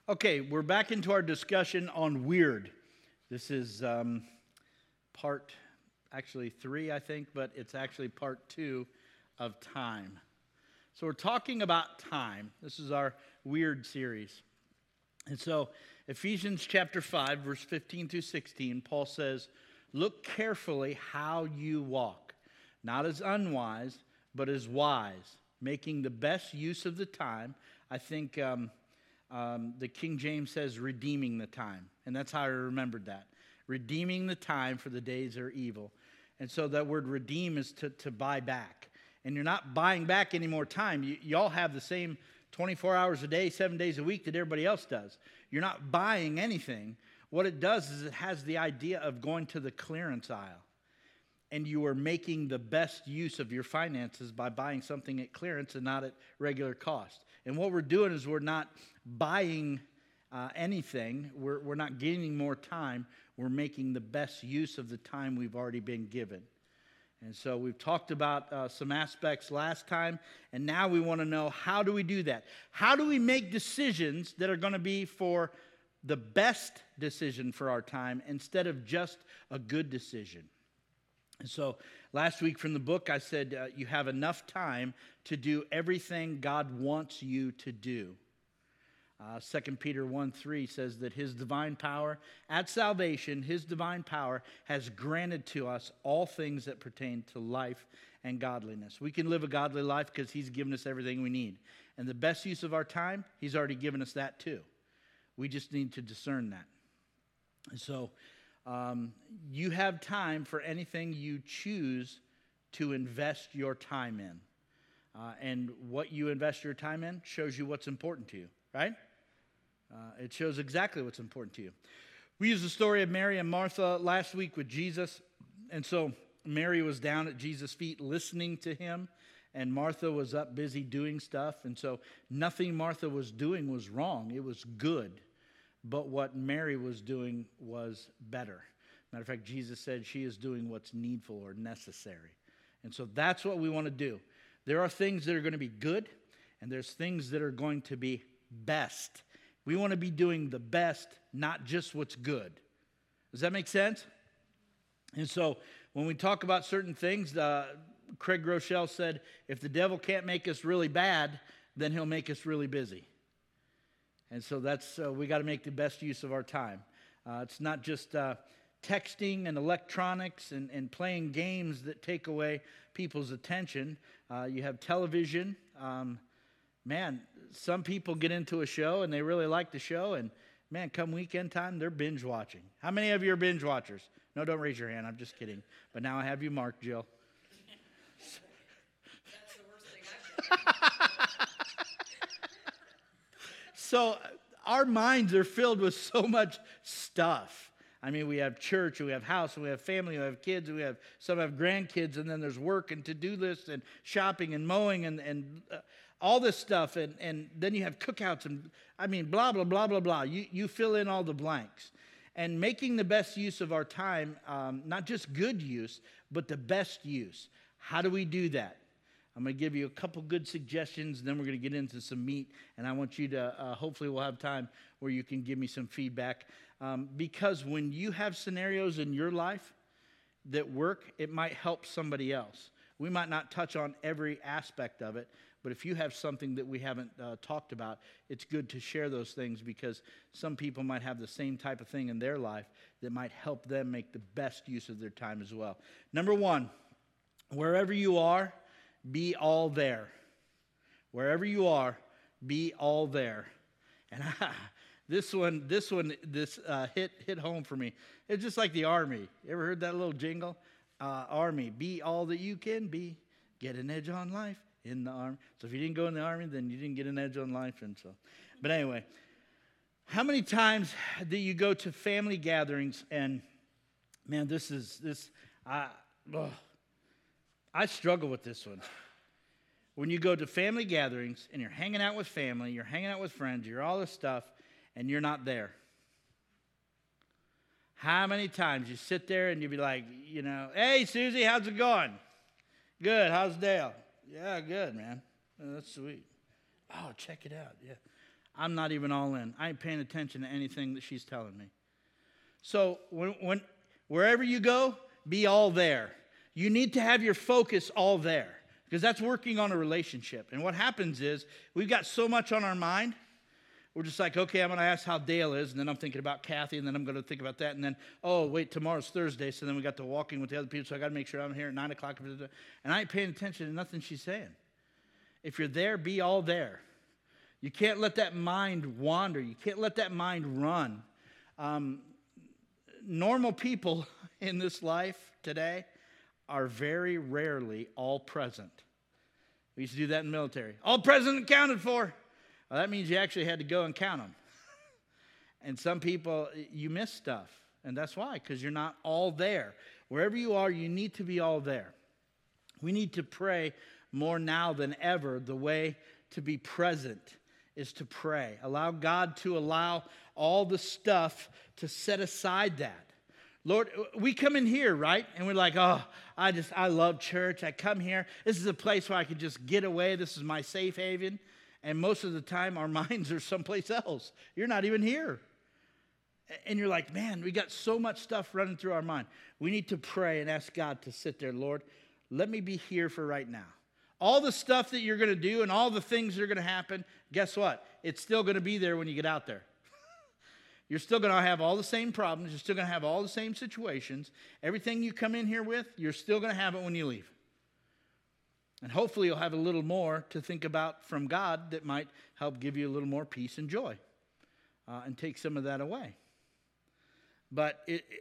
Okay, we're back into our discussion on weird. This is part, actually 3, I think, but it's actually part 2 of time. So we're talking about time. This is our weird series. And so Ephesians chapter 5, verse 15 through 16, Paul says, "Look carefully how you walk, not as unwise, but as wise, making the best use of the time." I think the King James says redeeming the time. And that's how I remembered that. Redeeming the time, for the days are evil. And so that word redeem is to buy back. And you're not buying back any more time. Y'all have the same 24 hours a day, 7 days a week that everybody else does. You're not buying anything. What it does is it has the idea of going to the clearance aisle. And you are making the best use of your finances by buying something at clearance and not at regular cost. And what we're doing is we're not buying anything. We're not gaining more time. We're making the best use of the time we've already been given. And so we've talked about some aspects last time, and now we want to know, how do we do that? How do we make decisions that are going to be for the best decision for our time instead of just a good decision? And so last week from the book, I said you have enough time to do everything God wants you to do. 2 Peter 1:3 says that his divine power, at salvation, his divine power has granted to us all things that pertain to life and godliness. We can live a godly life because he's given us everything we need. And the best use of our time, he's already given us that too. We just need to discern that. And so you have time for anything you choose to invest your time in. And what you invest your time in shows you what's important to you, right? It shows exactly what's important to you. We used the story of Mary and Martha last week with Jesus. And so Mary was down at Jesus' feet listening to him, and Martha was up busy doing stuff. And so nothing Martha was doing was wrong. It was good. But what Mary was doing was better. Matter of fact, Jesus said she is doing what's needful or necessary. And so that's what we want to do. There are things that are going to be good, and there's things that are going to be best. We want to be doing the best, not just what's good. Does that make sense? And so when we talk about certain things, Craig Groeschel said, if the devil can't make us really bad, then he'll make us really busy. And so that's we got to make the best use of our time. It's not just texting and electronics and playing games that take away people's attention. You have television. Man, some people get into a show and they really like the show, and man, come weekend time, they're binge watching. How many of you are binge watchers? No, don't raise your hand. I'm just kidding. But now I have you marked, Jill. That's the worst thing I've done. So our minds are filled with so much stuff. I mean, we have church, we have house, we have family, we have kids, some have grandkids, and then there's work and to-do lists and shopping and mowing and all this stuff. And then you have cookouts and, I mean, blah, blah, blah, blah, blah. You fill in all the blanks. And making the best use of our time, not just good use, but the best use. How do we do that? I'm going to give you a couple good suggestions, and then we're going to get into some meat. And I want you to, hopefully we'll have time where you can give me some feedback. Because when you have scenarios in your life that work, it might help somebody else. We might not touch on every aspect of it, but if you have something that we haven't talked about, it's good to share those things, because some people might have the same type of thing in their life that might help them make the best use of their time as well. Number 1, wherever you are, be all there. Wherever you are, be all there. And this hit home for me. It's just like the Army. You ever heard that little jingle? Army, be all that you can be. Get an edge on life in the Army. So if you didn't go in the Army, then you didn't get an edge on life. But anyway, how many times do you go to family gatherings and, man, I struggle with this one. When you go to family gatherings and you're hanging out with family, you're hanging out with friends, you're all this stuff, and you're not there. How many times you sit there and you be like, hey, Susie, how's it going? Good. How's Dale? Yeah, good, man. Oh, that's sweet. Oh, check it out. Yeah. I'm not even all in. I ain't paying attention to anything that she's telling me. So wherever you go, be all there. You need to have your focus all there because that's working on a relationship. And what happens is we've got so much on our mind. We're just like, okay, I'm going to ask how Dale is, and then I'm thinking about Kathy, and then I'm going to think about that, and then, oh, wait, tomorrow's Thursday, so then we got to walking with the other people, so I got to make sure I'm here at 9 o'clock. And I ain't paying attention to nothing she's saying. If you're there, be all there. You can't let that mind wander. You can't let that mind run. Normal people in this life today are very rarely all present. We used to do that in the military. All present and accounted for. Well, that means you actually had to go and count them. And some people, you miss stuff. And that's why, because you're not all there. Wherever you are, you need to be all there. We need to pray more now than ever. The way to be present is to pray. Allow God to allow all the stuff to set aside that. Lord, we come in here, right? And we're like, oh, I love church. I come here. This is a place where I could just get away. This is my safe haven. And most of the time, our minds are someplace else. You're not even here. And you're like, man, we got so much stuff running through our mind. We need to pray and ask God to sit there. Lord, let me be here for right now. All the stuff that you're going to do and all the things that are going to happen, guess what? It's still going to be there when you get out there. You're still going to have all the same problems. You're still going to have all the same situations. Everything you come in here with, you're still going to have it when you leave. And hopefully you'll have a little more to think about from God that might help give you a little more peace and joy and take some of that away. But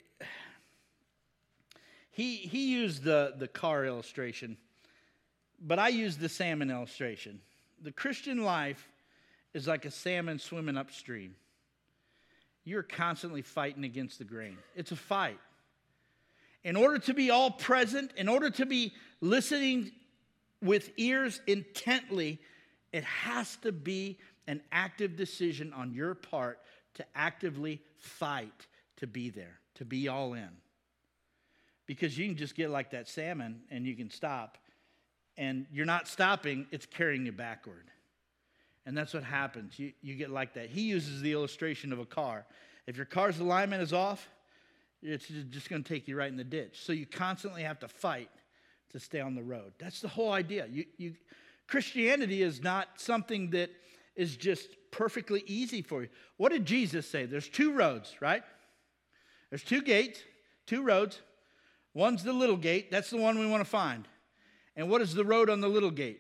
he used the car illustration, but I used the salmon illustration. The Christian life is like a salmon swimming upstream. You're constantly fighting against the grain. It's a fight. In order to be all present, in order to be listening with ears intently, it has to be an active decision on your part to actively fight to be there, to be all in. Because you can just get like that salmon and you can stop, and you're not stopping, it's carrying you backward. And that's what happens. You get like that. He uses the illustration of a car. If your car's alignment is off, it's just going to take you right in the ditch. So you constantly have to fight to stay on the road. That's the whole idea. Christianity is not something that is just perfectly easy for you. What did Jesus say? There's two roads, right? There's two gates, two roads. One's the little gate. That's the one we want to find. And what is the road on the little gate?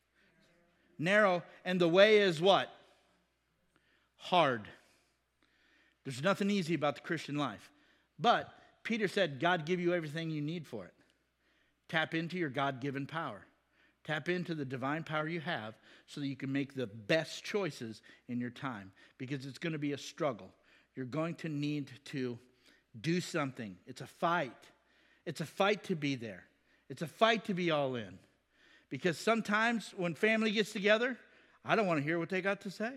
Narrow. And the way is what? Hard. There's nothing easy about the Christian life. But Peter said, God give you everything you need for it. Tap into your God-given power. Tap into the divine power you have so that you can make the best choices in your time, because it's going to be a struggle. You're going to need to do something. It's a fight. It's a fight to be there. It's a fight to be all in. Because sometimes when family gets together, I don't want to hear what they got to say.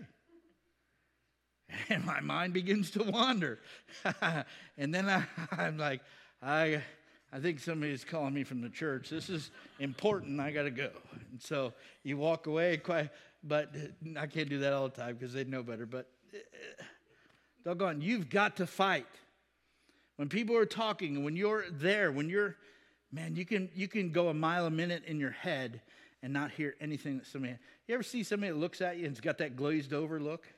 And my mind begins to wander. And then I'm like, I think somebody's calling me from the church. This is important. I got to go. And so you walk away quiet. But I can't do that all the time because they know better. But doggone, you've got to fight. When people are talking, when you're there, man, you can go a mile a minute in your head and not hear anything that somebody. You ever see somebody that looks at you and has got that glazed over look?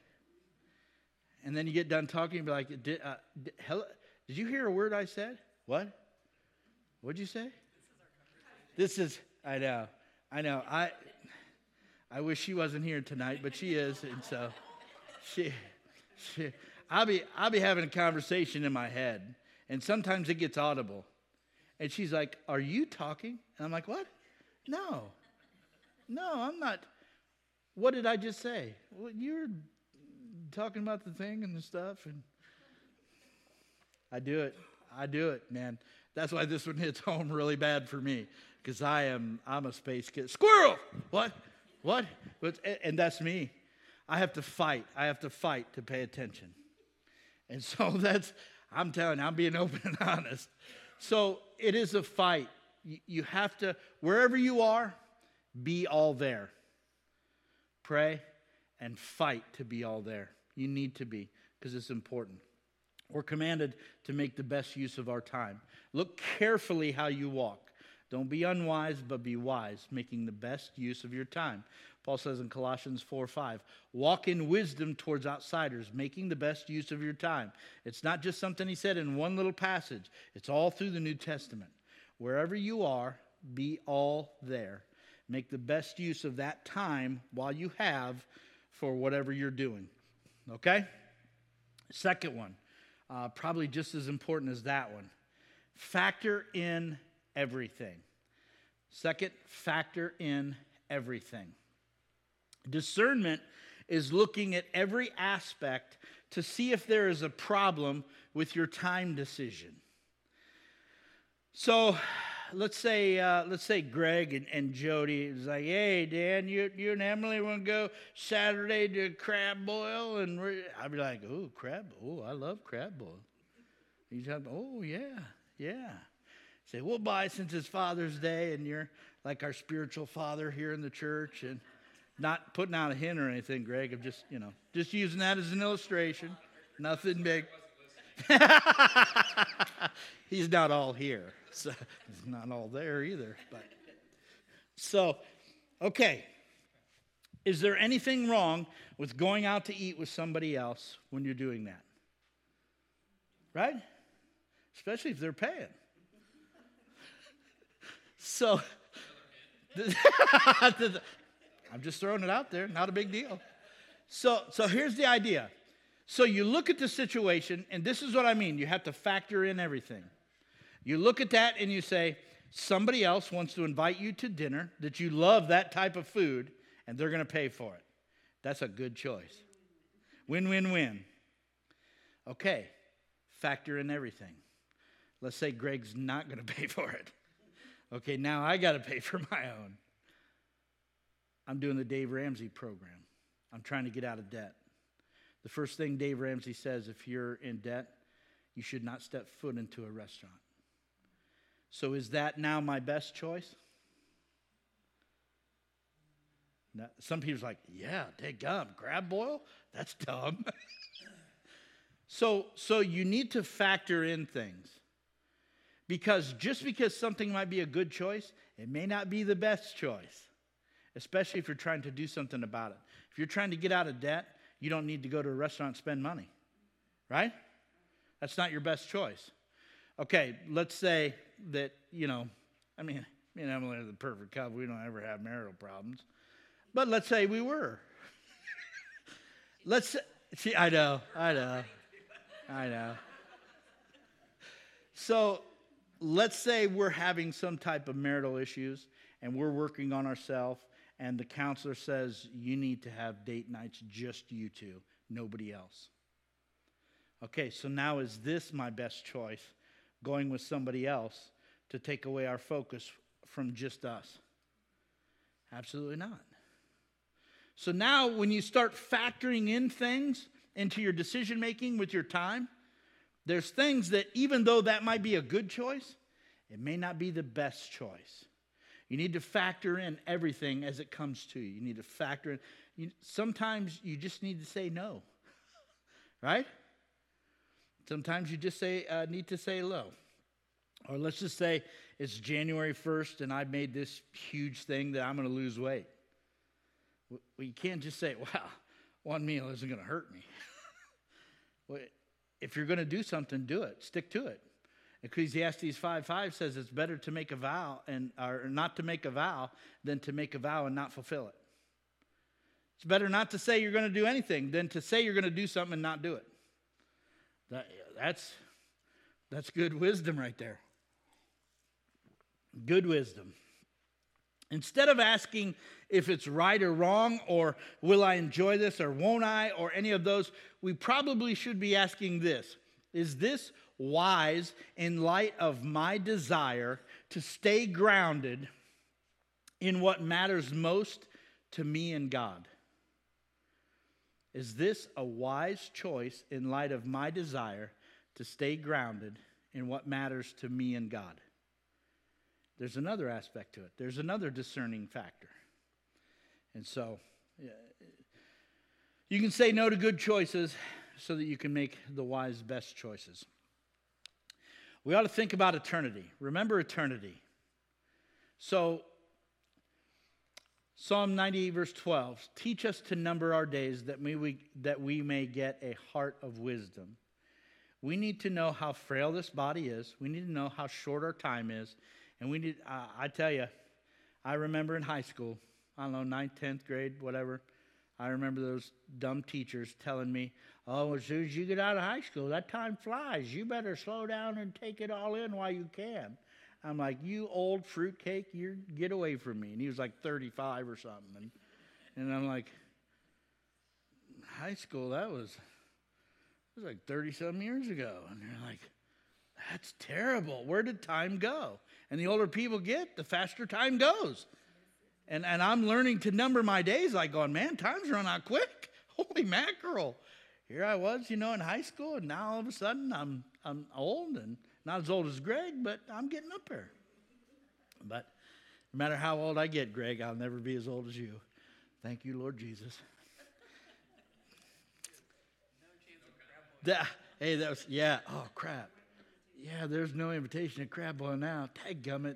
And then you get done talking and be like, did you hear a word I said? What? What'd you say? I know. I wish she wasn't here tonight, but she is. And so I'll be having a conversation in my head. And sometimes it gets audible. And she's like, are you talking? And I'm like, what? No, I'm not. What did I just say? Well, you're talking about the thing and the stuff. And I do it, man. That's why this one hits home really bad for me. Because I'm a space kid. Squirrel! What? And that's me. I have to fight. To pay attention. And so I'm telling you, I'm being open and honest. So it is a fight. You have to, wherever you are, be all there. Pray and fight to be all there. You need to be, because it's important. We're commanded to make the best use of our time. Look carefully how you walk. Don't be unwise, but be wise, making the best use of your time. Paul says in Colossians 4:5, walk in wisdom towards outsiders, making the best use of your time. It's not just something he said in one little passage. It's all through the New Testament. Wherever you are, be all there. Make the best use of that time while you have for whatever you're doing. Okay? Second one, probably just as important as that one. Factor in everything. Second, factor in everything. Discernment is looking at every aspect to see if there is a problem with your time decision. So let's say Greg and Jody is like, hey, Dan, you and Emily want to go Saturday to crab boil? And I'd be like, oh, crab, oh, I love crab boil. He's like, oh, yeah. Say, we'll buy since it's Father's Day, and you're like our spiritual father here in the church, and not putting out a hint or anything, Greg. I'm just using that as an illustration. Nothing big. He's not all here, so he's not all there either. But so, okay. Is there anything wrong with going out to eat with somebody else when you're doing that? Right? Especially if they're paying. So, I'm just throwing it out there. Not a big deal. So here's the idea. So you look at the situation, and this is what I mean. You have to factor in everything. You look at that and you say, somebody else wants to invite you to dinner, that you love that type of food, and they're going to pay for it. That's a good choice. Win-win-win. Okay, factor in everything. Let's say Greg's not going to pay for it. Okay, now I got to pay for my own. I'm doing the Dave Ramsey program. I'm trying to get out of debt. The first thing Dave Ramsey says, if you're in debt, you should not step foot into a restaurant. So is that now my best choice? No, some people's like, yeah, dadgum, crab boil? That's dumb. So you need to factor in things. Because just because something might be a good choice, it may not be the best choice. Especially if you're trying to do something about it. If you're trying to get out of debt, you don't need to go to a restaurant and spend money. Right? That's not your best choice. Okay, let's say that, me and Emily are the perfect couple. We don't ever have marital problems. But let's say we were. I know. So let's say we're having some type of marital issues and we're working on ourselves, and the counselor says you need to have date nights, just you two, nobody else. Okay, so now is this my best choice, going with somebody else to take away our focus from just us? Absolutely not. So now when you start factoring in things into your decision making with your time, there's things that even though that might be a good choice, it may not be the best choice. You need to factor in everything as it comes to you. You need to factor in. Sometimes you just need to say no. Right? Sometimes you just need to say no. Or let's just say it's January 1st and I made this huge thing that I'm going to lose weight. Well, you can't just say, well, one meal isn't going to hurt me. Well, if you're going to do something, do it. Stick to it. Ecclesiastes 5:5 says it's better to make a vow or not to make a vow than to make a vow and not fulfill it. It's better not to say you're going to do anything than to say you're going to do something and not do it. That's good wisdom right there. Good wisdom. Instead of asking if it's right or wrong, or will I enjoy this or won't I, or any of those, we probably should be asking this. Is this wise in light of my desire to stay grounded in what matters most to me and God? Is this a wise choice in light of my desire to stay grounded in what matters to me and God? There's another aspect to it. There's another discerning factor. And so, You can say no to good choices so that you can make the wise, best choices. We ought to think about eternity. Remember eternity. So, Psalm 98, verse 12, teach us to number our days that we may get a heart of wisdom. We need to know how frail this body is. We need to know how short our time is. And we need, I tell you, I remember in high school, I don't know, 9th, 10th grade, whatever, I remember those dumb teachers telling me, oh, as soon as you get out of high school, that time flies. You better slow down and take it all in while you can. I'm like, you old fruitcake, get away from me. And he was like 35 or something. And I'm like, high school, that was like 30-some years ago. And they're like, that's terrible. Where did time go? And the older people get, the faster time goes. And I'm learning to number my days like going, man, time's run out quick. Holy mackerel. Here I was, in high school, and now all of a sudden I'm old, and not as old as Greg, but I'm getting up there. But no matter how old I get, Greg, I'll never be as old as you. Thank you, Lord Jesus. Oh, crap. Yeah, there's no invitation to crab boil now. Dadgummit.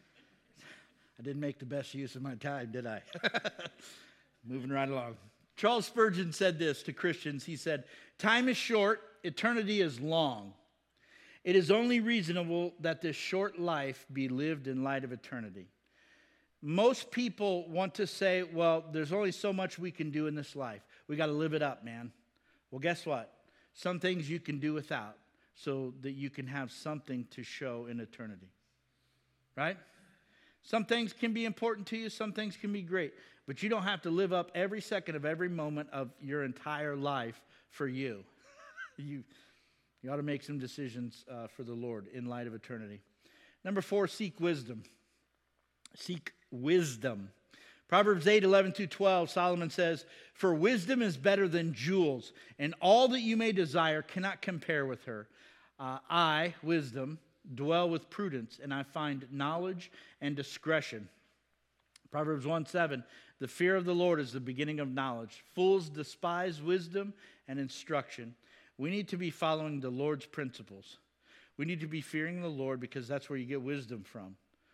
I didn't make the best use of my time, did I? Moving right along. Charles Spurgeon said this to Christians. He said, time is short, eternity is long. It is only reasonable that this short life be lived in light of eternity. Most people want to say, well, there's only so much we can do in this life. We got to live it up, man. Well, guess what? Some things you can do without so that you can have something to show in eternity. Right? Some things can be important to you. Some things can be great. But you don't have to live up every second of every moment of your entire life for you. You ought to make some decisions for the Lord in light of eternity. Number 4, seek wisdom. Seek wisdom. Proverbs 8, 11 through 12, Solomon says, for wisdom is better than jewels, and all that you may desire cannot compare with her. I, wisdom, dwell with prudence, and I find knowledge and discretion. Proverbs 1:7, the fear of the Lord is the beginning of knowledge. Fools despise wisdom and instruction. We need to be following the Lord's principles. We need to be fearing the Lord because that's where you get wisdom from.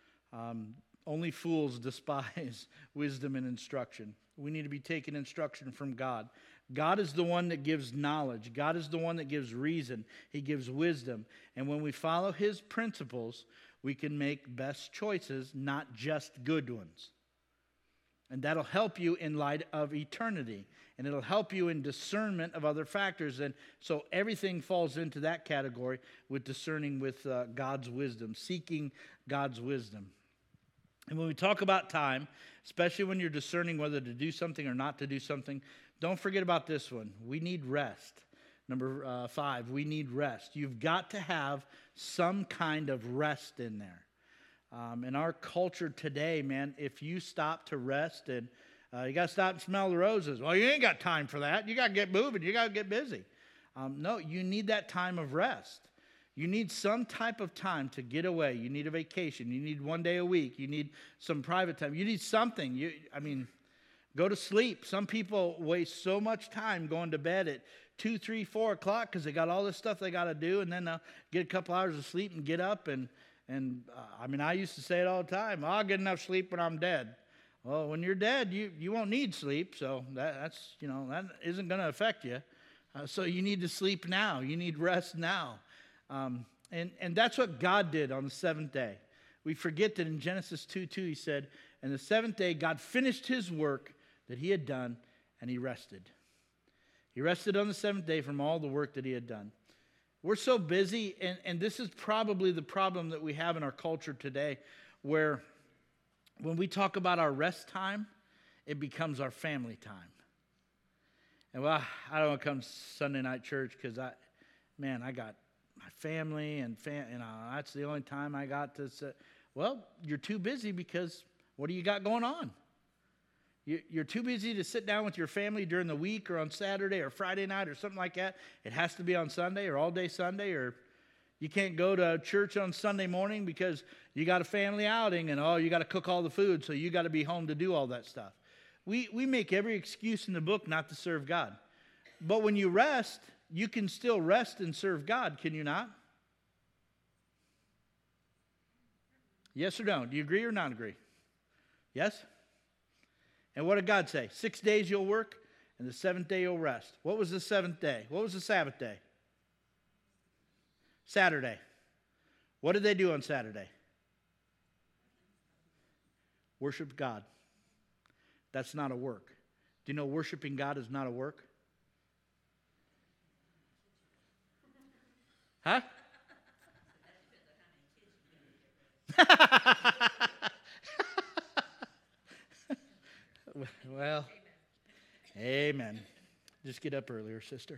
Only fools despise wisdom and instruction. We need to be taking instruction from God. God is the one that gives knowledge. God is the one that gives reason. He gives wisdom. And when we follow His principles, we can make best choices, not just good ones. And that'll help you in light of eternity. And it'll help you in discernment of other factors. And so everything falls into that category with discerning with God's wisdom, seeking God's wisdom. And when we talk about time, especially when you're discerning whether to do something or not to do something, don't forget about this one. We need rest. Number 5, we need rest. You've got to have some kind of rest in there. In our culture today, man, if you stop to rest and you got to stop and smell the roses. Well, you ain't got time for that. You got to get moving. You got to get busy. No, you need that time of rest. You need some type of time to get away. You need a vacation. You need one day a week. You need some private time. You need something. Go to sleep. Some people waste so much time going to bed at 2, 3, 4 o'clock because they got all this stuff they got to do, and then they'll get a couple hours of sleep and get up. I used to say it all the time. I'll get enough sleep when I'm dead. Well, when you're dead, you won't need sleep, so that isn't going to affect you. So you need to sleep now. You need rest now. And that's what God did on the seventh day. We forget that in Genesis 2:2 He said, and the seventh day God finished His work that He had done, and He rested. He rested on the seventh day from all the work that He had done. We're so busy, and this is probably the problem that we have in our culture today, where when we talk about our rest time, it becomes our family time. And well, I don't want to come to Sunday night church because I got my family and that's the only time I got to say, well, you're too busy because what do you got going on? You're too busy to sit down with your family during the week or on Saturday or Friday night or something like that. It has to be on Sunday or all day Sunday, or you can't go to church on Sunday morning because you got a family outing and you got to cook all the food, so you got to be home to do all that stuff. We make every excuse in the book not to serve God. But when you rest, you can still rest and serve God, can you not? Yes or no? Do you agree or not agree? Yes? And what did God say? 6 days you'll work, and the seventh day you'll rest. What was the seventh day? What was the Sabbath day? Saturday. What did they do on Saturday? Worship God. That's not a work. Do you know worshiping God is not a work? Huh? Well, amen. Just get up earlier, sister.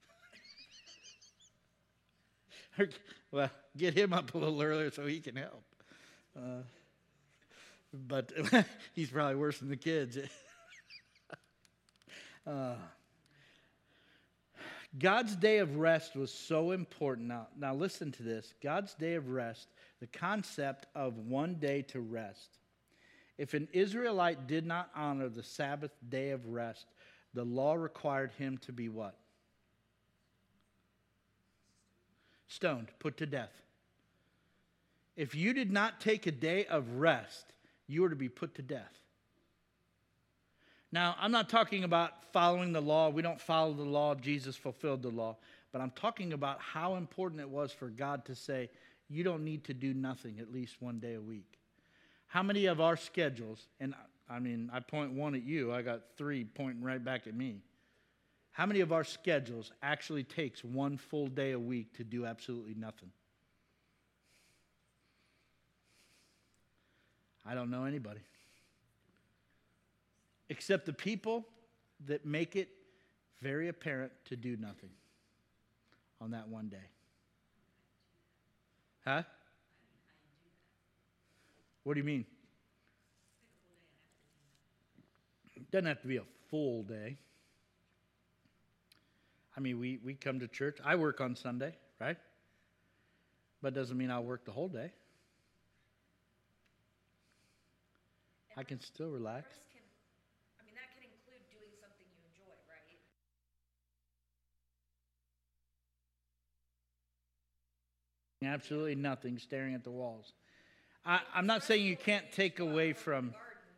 Well, get him up a little earlier so he can help. But he's probably worse than the kids. God's day of rest was so important. Now listen to this. God's day of rest, the concept of one day to rest. If an Israelite did not honor the Sabbath day of rest, the law required him to be what? Stoned, put to death. If you did not take a day of rest, you were to be put to death. Now, I'm not talking about following the law. We don't follow the law. Jesus fulfilled the law. But I'm talking about how important it was for God to say, you don't need to do nothing at least one day a week. How many of our schedules, and I mean, I point one at you, I got three pointing right back at me. How many of our schedules actually takes one full day a week to do absolutely nothing? I don't know anybody. Except the people that make it very apparent to do nothing on that one day. Huh? What do you mean? It doesn't have to be a full day. I mean, we come to church. I work on Sunday, right? But it doesn't mean I'll work the whole day. I can still relax. That can include doing something you enjoy, right? Absolutely nothing, staring at the walls. I'm not saying you can't take away from...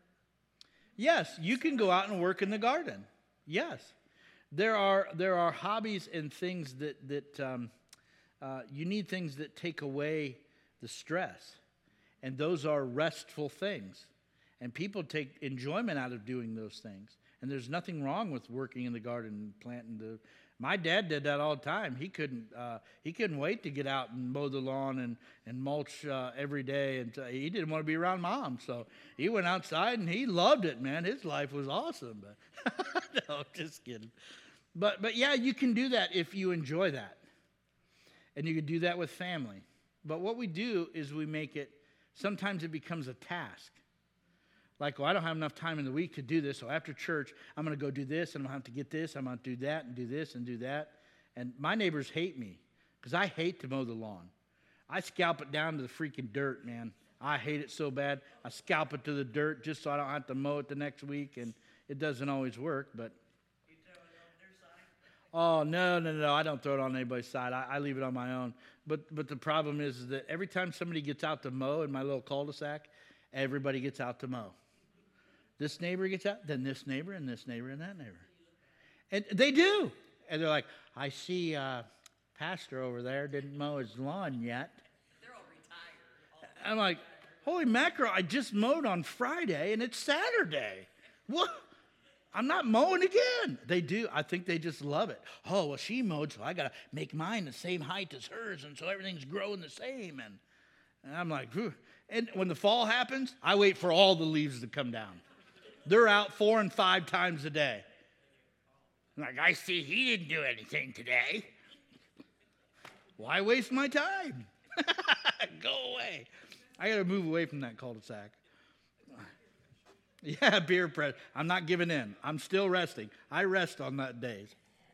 Yes, you can go out and work in the garden. Yes. There are hobbies and things that you need things that take away the stress. And those are restful things. And people take enjoyment out of doing those things. And there's nothing wrong with working in the garden and planting. My dad did that all the time. He couldn't wait to get out and mow the lawn and mulch every day. And he didn't want to be around Mom. So he went outside and he loved it, man. His life was awesome. But no, just kidding. But yeah, you can do that if you enjoy that. And you can do that with family. But what we do is we make it, sometimes it becomes a task. Like, well, I don't have enough time in the week to do this, so after church, I'm going to go do this, and I'm going to have to get this, I'm going to do that, and do this, and do that. And my neighbors hate me, because I hate to mow the lawn. I scalp it down to the freaking dirt, man. I hate it so bad. I scalp it to the dirt just so I don't have to mow it the next week, and it doesn't always work, but... You throw it on their side? Oh, no. I don't throw it on anybody's side. I leave it on my own. But the problem is that every time somebody gets out to mow in my little cul-de-sac, everybody gets out to mow. This neighbor gets out, then this neighbor, and this neighbor, and that neighbor. And they do. And they're like, I see Pastor over there didn't mow his lawn yet. They're all retired. I'm like, holy mackerel, I just mowed on Friday, and it's Saturday. What? I'm not mowing again. They do. I think they just love it. Oh, well, she mowed, so I got to make mine the same height as hers, and so everything's growing the same. And I'm like, phew. And when the fall happens, I wait for all the leaves to come down. They're out 4 and 5 times a day. I'm like, I see he didn't do anything today. Why waste my time? Go away. I got to move away from that cul-de-sac. Yeah, beer press. I'm not giving in. I'm still resting. I rest on that days.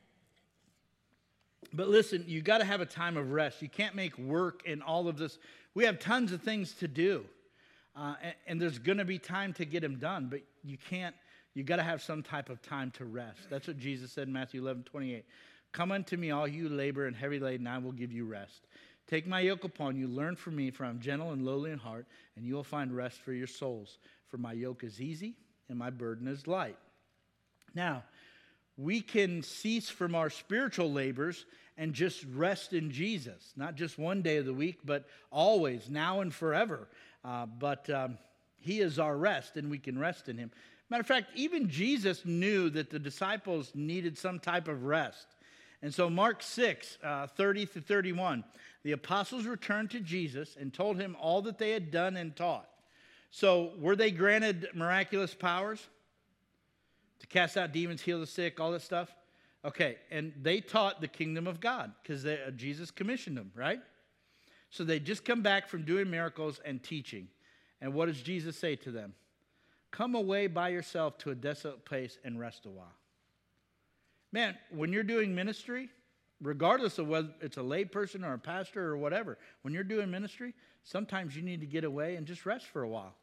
But listen, you got to have a time of rest. You can't make work and all of this. We have tons of things to do. And there's going to be time to get them done, but you can't You got to have some type of time to rest. That's what Jesus said in Matthew 11:28. Come unto me, all you labor and heavy laden, I will give you rest. Take my yoke upon you, learn from me, for I am gentle and lowly in heart, and you will find rest for your souls. For my yoke is easy and my burden is light. Now, we can cease from our spiritual labors and just rest in Jesus. Not just one day of the week, but always, now and forever. He is our rest, and we can rest in him. Matter of fact, even Jesus knew that the disciples needed some type of rest. And so Mark 6, 30 through 31, the apostles returned to Jesus and told him all that they had done and taught. So were they granted miraculous powers to cast out demons, heal the sick, all that stuff? Okay, and they taught the kingdom of God because Jesus commissioned them, right? So they just come back from doing miracles and teaching. And what does Jesus say to them? Come away by yourself to a desolate place and rest a while. Man, when you're doing ministry, regardless of whether it's a lay person or a pastor or whatever, when you're doing ministry, sometimes you need to get away and just rest for a while.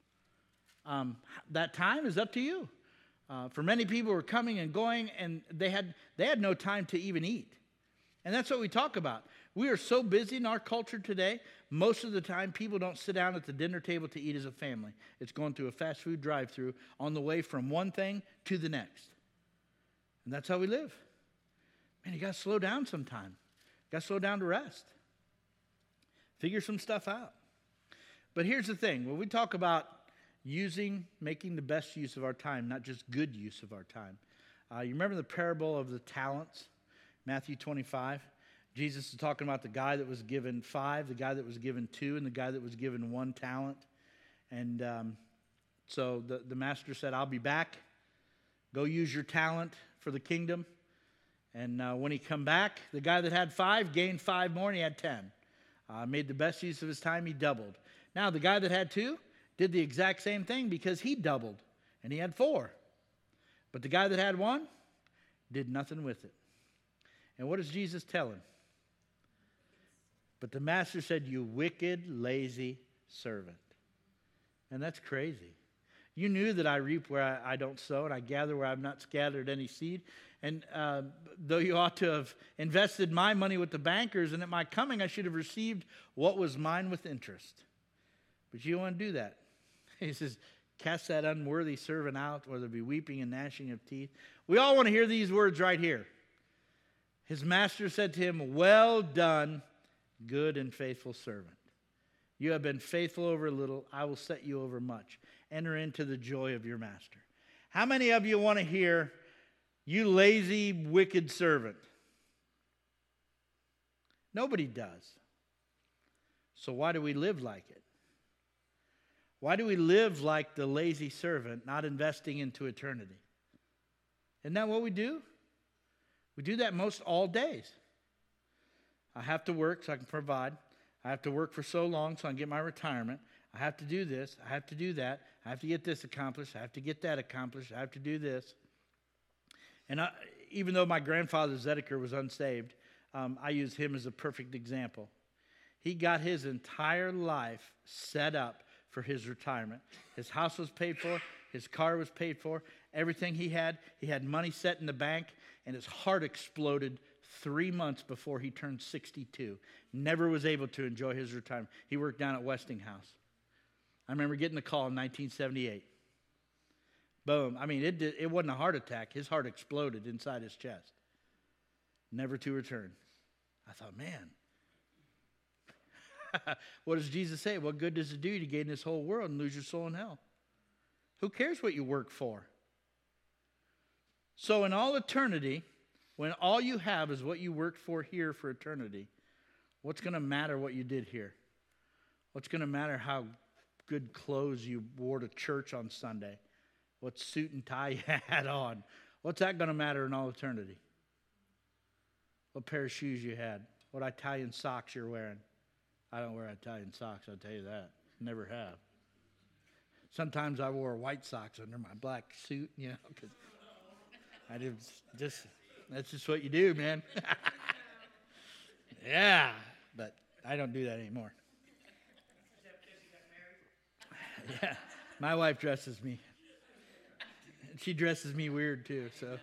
That time is up to you. For many people who are coming and going, and they had no time to even eat. And that's what we talk about. We are so busy in our culture today, most of the time people don't sit down at the dinner table to eat as a family. It's going through a fast food drive-thru on the way from one thing to the next. And that's how we live. Man, you got to slow down sometime. You got to slow down to rest. Figure some stuff out. But here's the thing. When we talk about making the best use of our time, not just good use of our time. You remember the parable of the talents? Matthew 25. Jesus is talking about the guy that was given 5, the guy that was given 2, and the guy that was given 1 talent. And so the master said, I'll be back. Go use your talent for the kingdom. And when he come back, the guy that had 5 gained 5 more, and he had 10. Made the best use of his time, he doubled. Now, the guy that had 2 did the exact same thing because he doubled, and he had 4. But the guy that had 1 did nothing with it. And what does Jesus tell him? But the master said, you wicked, lazy servant. And that's crazy. You knew that I reap where I don't sow, and I gather where I have not scattered any seed. And though you ought to have invested my money with the bankers, and at my coming I should have received what was mine with interest. But you don't want to do that. He says, cast that unworthy servant out, where there be weeping and gnashing of teeth. We all want to hear these words right here. His master said to him, well done, good and faithful servant. You have been faithful over little, I will set you over much. Enter into the joy of your master. How many of you want to hear, you lazy, wicked servant? Nobody does. So why do we live like it? Why do we live like the lazy servant, not investing into eternity? Isn't that what we do? We do that most all days. I have to work so I can provide. I have to work for so long so I can get my retirement. I have to do this. I have to do that. I have to get this accomplished. I have to get that accomplished. I have to do this. And even though my grandfather Zedeker was unsaved, I use him as a perfect example. He got his entire life set up for his retirement. His house was paid for. His car was paid for. Everything he had money set in the bank, and his heart exploded 3 months before he turned 62. Never was able to enjoy his retirement. He worked down at Westinghouse. I remember getting the call in 1978. Boom. I mean, it wasn't a heart attack. His heart exploded inside his chest. Never to return. I thought, man, what does Jesus say? What good does it do to gain this whole world and lose your soul in hell? Who cares what you work for? So in all eternity, when all you have is what you worked for here for eternity, what's going to matter what you did here? What's going to matter how good clothes you wore to church on Sunday? What suit and tie you had on? What's that going to matter in all eternity? What pair of shoes you had? What Italian socks you're wearing? I don't wear Italian socks, I'll tell you that. Never have. Sometimes I wore white socks under my black suit, you know, because that's just what you do, man. Yeah, but I don't do that anymore. Yeah, my wife dresses me. She dresses me weird too, so.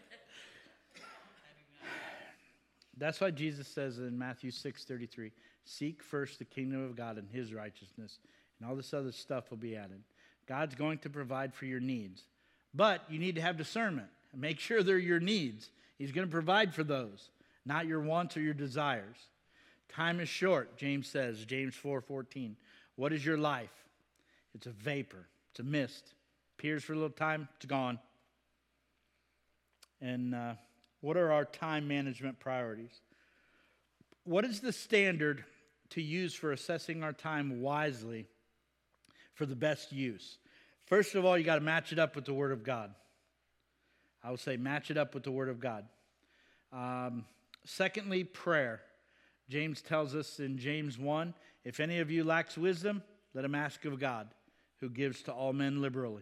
That's why Jesus says in Matthew 6:33, seek first the kingdom of God and his righteousness, and all this other stuff will be added. God's going to provide for your needs, but you need to have discernment and make sure they're your needs. He's going to provide for those, not your wants or your desires. Time is short, James says, James 4:14. What is your life? It's a vapor. It's a mist. Appears for a little time, it's gone. And what are our time management priorities? What is the standard to use for assessing our time wisely for the best use? First of all, you got to match it up with the Word of God. I will say match it up with the Word of God. Secondly, prayer. James tells us in James 1, if any of you lacks wisdom, let him ask of God, who gives to all men liberally.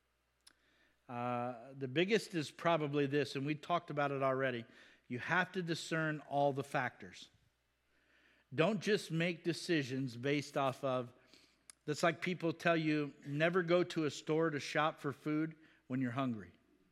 The biggest is probably this, and we talked about it already. You have to discern all the factors. Don't just make decisions based off of, that's like people tell you, never go to a store to shop for food when you're hungry.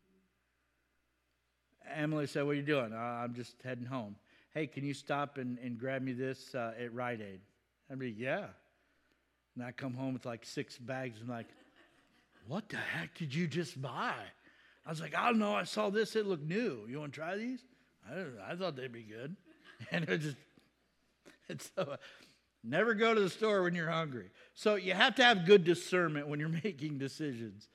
Emily said, what are you doing? I'm just heading home. Hey, can you stop and grab me this at Rite Aid? I'd be, yeah. And I come home with like 6 bags and like, what the heck did you just buy? I was like, I don't know. I saw this. It looked new. You want to try these? I thought they'd be good. And so never go to the store when you're hungry. So you have to have good discernment when you're making decisions.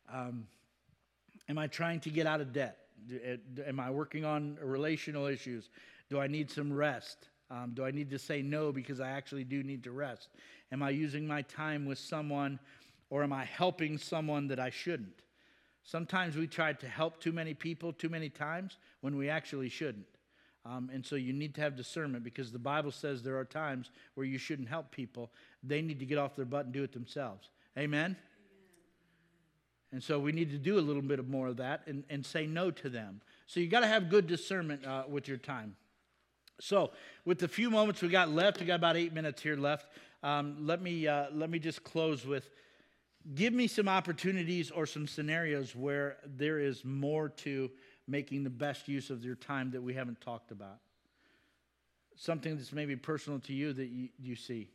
Am I trying to get out of debt? Am I working on relational issues? Do I need some rest? Do I need to say no because I actually do need to rest? Am I using my time with someone, or am I helping someone that I shouldn't? Sometimes we try to help too many people too many times when we actually shouldn't. And so you need to have discernment, because the Bible says there are times where you shouldn't help people. They need to get off their butt and do it themselves. Amen? And so we need to do a little bit more of that and say no to them. So you got to have good discernment with your time. So with the few moments we got left, we got about 8 minutes here left. Let me just close with, give me some opportunities or some scenarios where there is more to making the best use of your time that we haven't talked about. Something that's maybe personal to you that you see.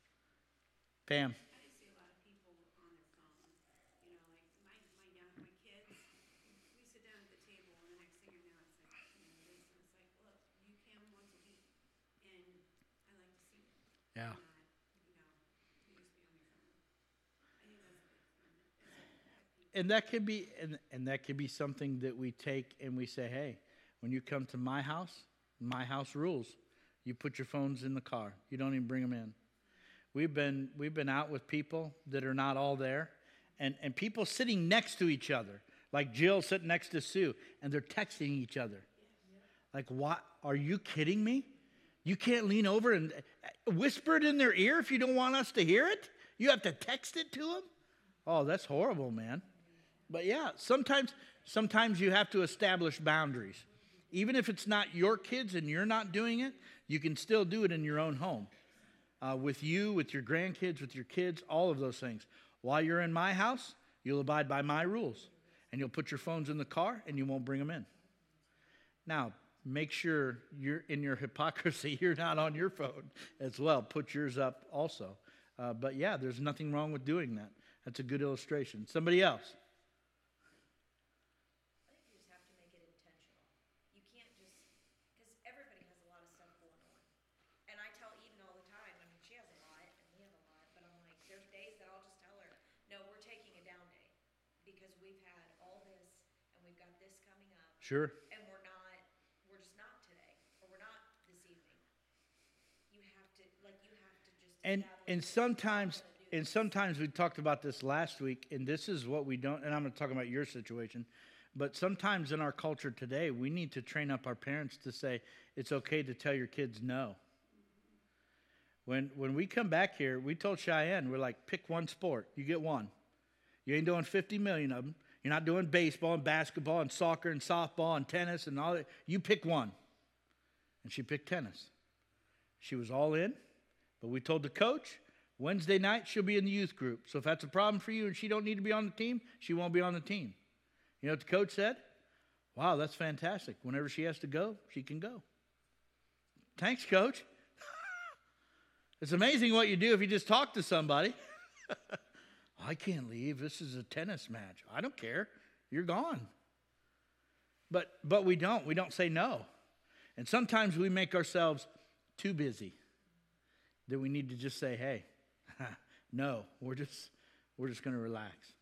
Pam. I see a lot of people on their phones. You know, like my kids, we sit down at the table, and the next thing I know, it's like, it's like, look, you can once a week, and I like to see it. Yeah. Not, you just be on your phone. I think that's a big thing. And that could be, and that could be something that we take and we say, hey, when you come to my house rules. You put your phones in the car. You don't even bring them in. We've been out with people that are not all there, and people sitting next to each other, like Jill sitting next to Sue, and they're texting each other. Like, what? Are you kidding me? You can't lean over and whisper it in their ear if you don't want us to hear it? You have to text it to them? Oh, that's horrible, man. But yeah, sometimes you have to establish boundaries. Even if it's not your kids and you're not doing it, you can still do it in your own home. With you, with your grandkids, with your kids, all of those things. While you're in my house, you'll abide by my rules. And you'll put your phones in the car and you won't bring them in. Now, make sure you're in your hypocrisy, you're not on your phone as well. Put yours up also. But yeah, there's nothing wrong with doing that. That's a good illustration. Somebody else. I think you just have to make it intentional. You can't just, because everybody has a lot of stuff going on. And I tell Eden all the time, I mean, she has a lot, and we have a lot, but I'm like, there's days that I'll just tell her, no, we're taking a down day, because we've had all this, and we've got this coming up. Sure. And we're just not today, or we're not this evening. You have to just establish. And sometimes we talked about this last week, and this is what we don't, and I'm going to talk about your situation, but sometimes in our culture today, we need to train up our parents to say, it's okay to tell your kids no. When we come back here, we told Cheyenne, we're like, pick one sport. You get one. You ain't doing 50 million of them. You're not doing baseball and basketball and soccer and softball and tennis and all that. You pick one. And she picked tennis. She was all in, but we told the coach, Wednesday night, she'll be in the youth group. So if that's a problem for you and she don't need to be on the team, she won't be on the team. You know what the coach said? Wow, that's fantastic. Whenever she has to go, she can go. Thanks, coach. It's amazing what you do if you just talk to somebody. I can't leave. This is a tennis match. I don't care. You're gone. But we don't. We don't say no. And sometimes we make ourselves too busy that we need to just say, hey, no, we're just going to relax.